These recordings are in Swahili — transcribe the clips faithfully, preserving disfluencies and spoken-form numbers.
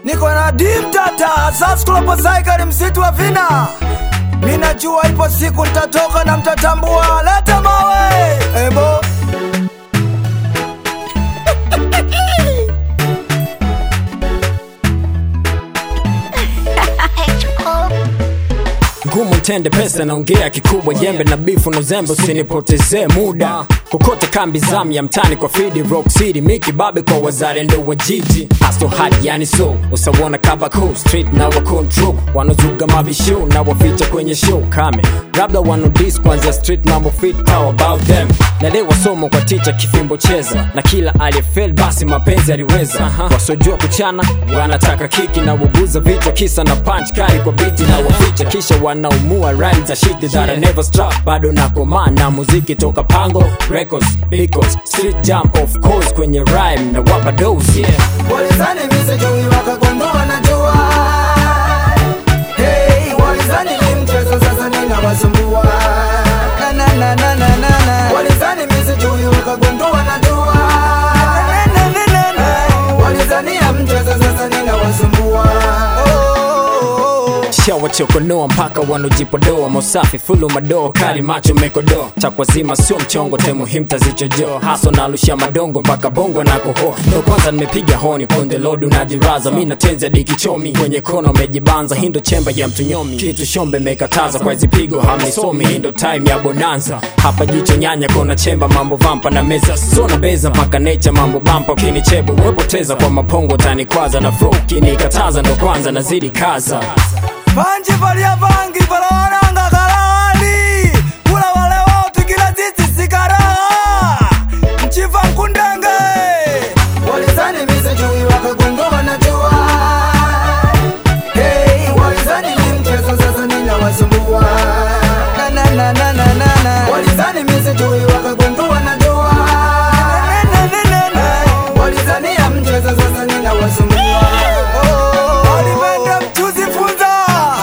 Niko na dim tata Sasa kulopo saikari msitu wa vina. Minajua ipo siku nitatoka na mtatambua. Leta mawe Ebo Ngumu ntende pesa naongea kikubwa jembe na bifu no zembe usinipotezee muda. Kukote kambi zamu ya mtani kwa Fidi Rock City Miki babe kwa wazare ndo wajiji. Asto hard yani so usawona kabako street na wa control. Wanozuga mabisho na waficha kwenye show kame. Labda wano dis kwanzia street mambo fit how about them. Na lewa somo kwa teacher kifimbo cheza. Na kila aliyefel basi mapenzi aliweza. uh-huh. Wasojua kuchana wanataka kiki na waguza vichwa kisa na punch kari kwa biti na waficha kisha wanaumua rhymes za shit that I never stop. Bado nakoma na muziki toka Pango Records because street jam of course kwenye rhyme na wapa dose yeah. Walizani mise jui wakagundua na jua. Hey, walizani ni mchezo sasa nina wasumbua. Na na na na na na na. Walizani mise jui wakagundua na jua. Na na na na na. Walizani ya mchezo sasa nina wasumbua. Shawa chokonoa mpaka wanojipodoa. Mosafi fulu madoa kari macho mekodoa. Chakwa zima sio mchongo temu himta zichojo. Haso na alusha madongo mpaka bongo na kuho. Ndo kwanza nimepiga honi kunde lodu na jiraza. Mina tenzi ya dikichomi kwenye kono mejibanza. Hindo chemba ya mtunyomi kitu shombe mekataza. Kwa hizi pigo hamisomi hindo time ya bonanza. Hapa jicho nyanya kona chemba mambo vampa na meza. Sona beza mpaka nature mambo bampa. Kini chebo wepoteza kwa mapongo tani kwaza. Na flow kini kataza ndo kwanza nazidi kaza. Panji palia vangi pala wananga kalali. Kula wale wote kila sisi sikara. Mchifa mkundenge. Walizani mise jui wakagundua na jua. Hey, walizani ni mchezo sasa nina wasumbua. Na na na na na na na. Walizani mise jui wakagundua na jua. Na na na na na. Walizani ya mchezo sasa nina wasumbua. Walipenda mchuzi funza.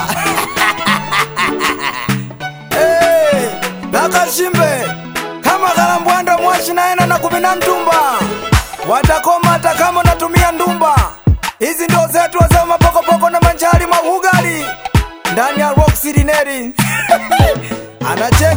Nakashimbe kama galambwanda mwashi naena na kubina ntumba. Watakoma hata kama natumia ndumba. Hizi ndo zetu wazao mapokopoko na manjari mahugali. Ndani ya Rock City Neri Anacheka